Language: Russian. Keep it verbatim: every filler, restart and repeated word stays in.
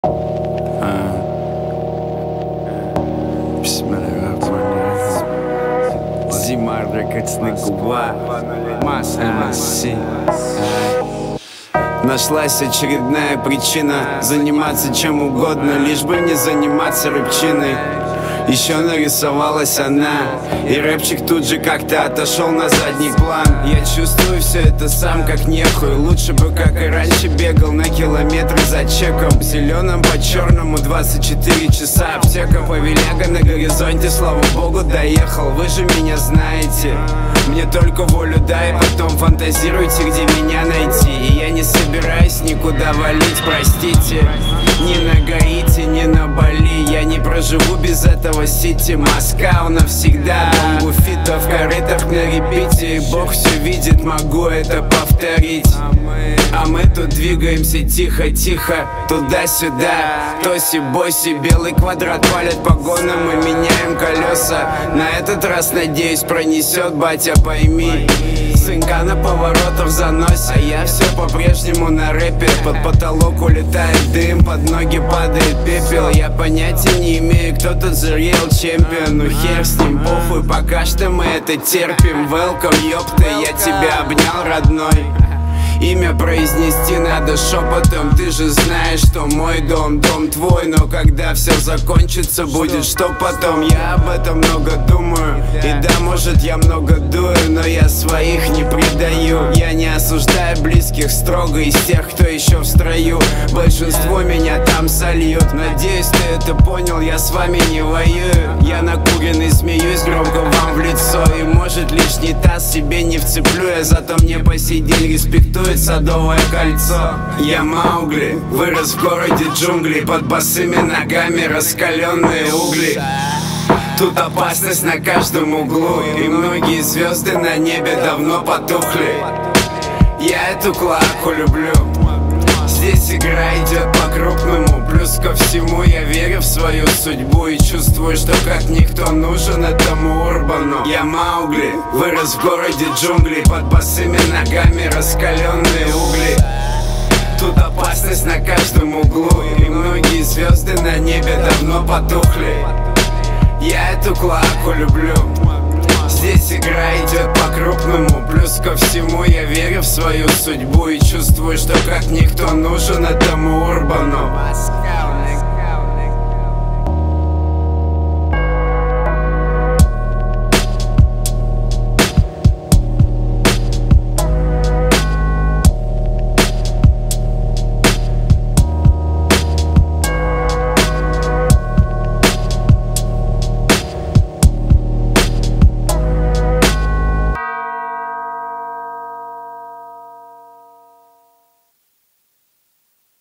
Zimar Records на губа, эм си. Нашлась очередная причина заниматься чем угодно, лишь бы не заниматься рыбчиной. Еще нарисовалась она, и рэпчик тут же как-то отошел на задний план. Я чувствую все это сам как нехуй. Лучше бы, как и раньше, бегал на километры за чеком. Зеленым по черному двадцать четыре часа. Аптека повеляга на горизонте, слава богу, доехал. Вы же меня знаете, мне только волю дай, потом фантазируйте, где меня найти. И я не собираюсь никуда валить, простите. Ни на Гаити, ни на Бали я не проживу без этого сити. Москва навсегда, бомбу фитов в корытах на репите. Бог все видит, могу это повторить. А мы тут двигаемся тихо-тихо, туда-сюда. Тоси-боси, белый квадрат палят по гонам, мы меняем колеса. На этот раз, надеюсь, пронесет, батя, пойми. Сынка на поворотах занося, я все по-прежнему на рэпе. Под потолок улетает дым, под ноги падает пепел. Я понятия не имею, кто тут the real champion. Ну хер с ним, похуй, пока что мы это терпим. Welcome, ёпта, я тебя обнял, родной. Имя произнести надо шепотом. Ты же знаешь, что мой дом, дом твой. Но когда все закончится, будет что потом? Я об этом много думаю. И да, может, я много дую, но я своих не предаю. Я не осуждаю близких строго из тех, кто еще в строю. Большинство меня там сольют. Надеюсь, ты это понял, я с вами не воюю. Я накуренный, смеюсь громко вам в лицо. И может лишний таз себе не вцеплю я, зато мне по сей день респектую Садовое кольцо. Я Маугли, вырос в городе джунглей. Под босыми ногами раскаленные угли. Тут опасность на каждом углу, и многие звезды на небе давно потухли. Я эту клаку люблю. Здесь игра идет по-крупному. Плюс ко всему я верю в свою судьбу и чувствую, что как никто нужен этому урбану. Я Маугли, вырос в городе джунглей. Под босыми ногами раскаленные угли. Тут опасность на каждом углу, и многие звезды на небе давно потухли. Я эту клаку люблю. Здесь игра идет по-крупному. Плюс ко всему я верю в свою судьбу и чувствую, что как никто нужен этому урбану.